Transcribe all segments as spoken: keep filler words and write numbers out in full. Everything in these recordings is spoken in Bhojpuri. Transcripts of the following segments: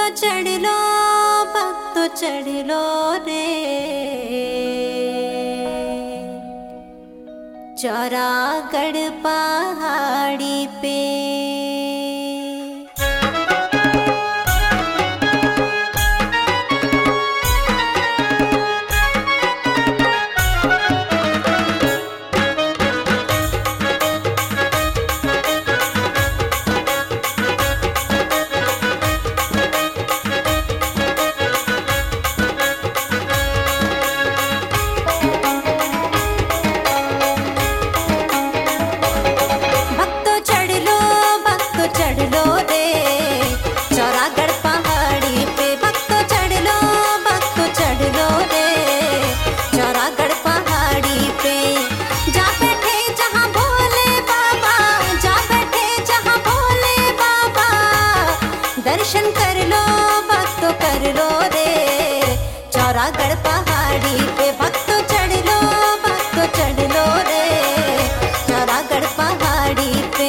चढ़ लो भक्तो चढ़ लो रे चौरागढ़ पहाड़ी पे। दर्शन कर लो भक्तो कर लो रे चौरागढ़ पहाड़ी पे। भक्तो चढ़ लो भक्तो चढ़ लो रे चौरागढ़ पहाड़ी पे।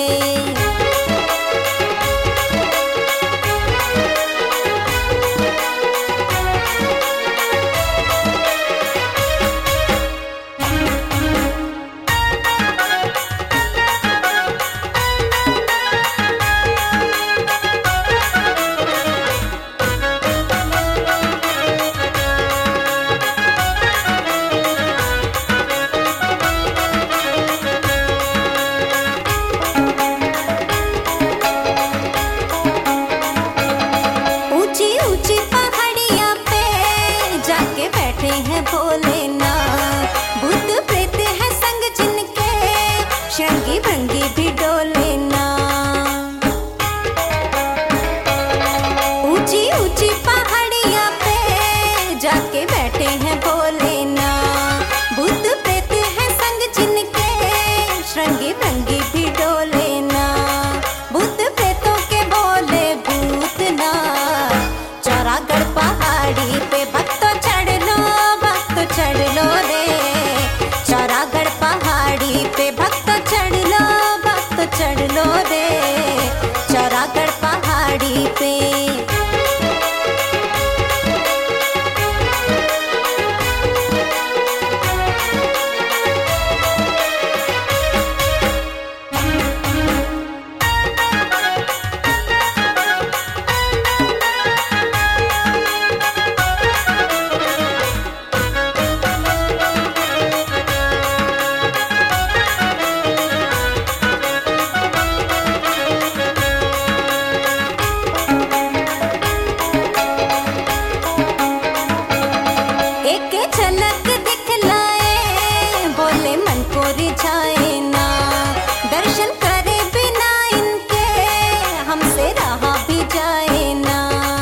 भोलेनाथ भूत प्रेत है संग जिनके शंगी भंगी भी डोलेना। ऊंची ऊंची पहाड़ियां पे जाके बैठे हैं भोलेनाथ भूत प्रेत है संग जिनके शंगी भंगी भी डोलेना। भूत प्रेतों के बोले भूतनाथ चौरागढ़ पहाड़ी पे। भक्तों चढ़ लो चढ़ लो रे चौरागढ़ पहाड़ी पे। भक्त चढ़ लो भक्त चढ़ लो रे चौरागढ़ पहाड़ी पे। रिझाए ना दर्शन करे बिना इनके हमसे रहा भी जाए ना।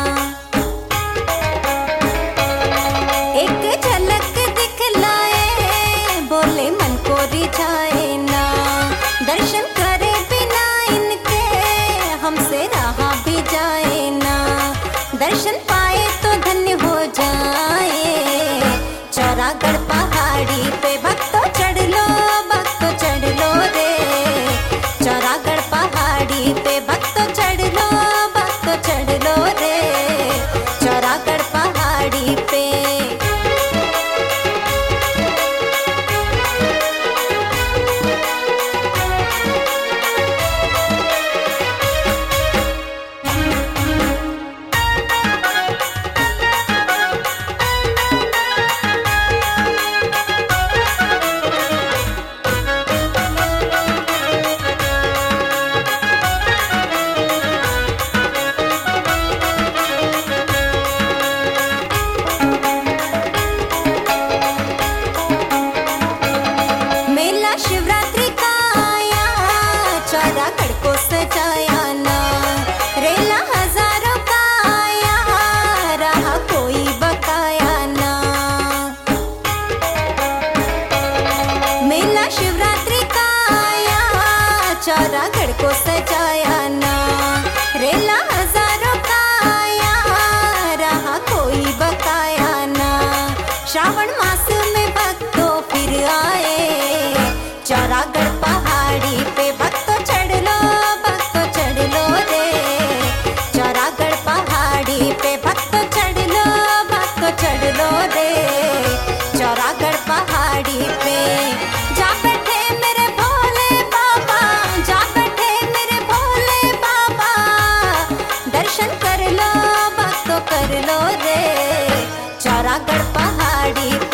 एक झलक दिखलाए बोले मन को रिझाए ना दर्शन करे बिना इनके हमसे रहा भी जाए ना। दर्शन पाए तो धन्य हो जाए चौरागढ़ पहाड़ी पे। भक्तों चढ़ लो भक्तों चढ़ लो रे चौरागढ़ पहाड़ी पे। भक्तों चढ़ लो भक्तों चढ़ लो रे चौरागढ़ पहाड़ी पे। साड़ी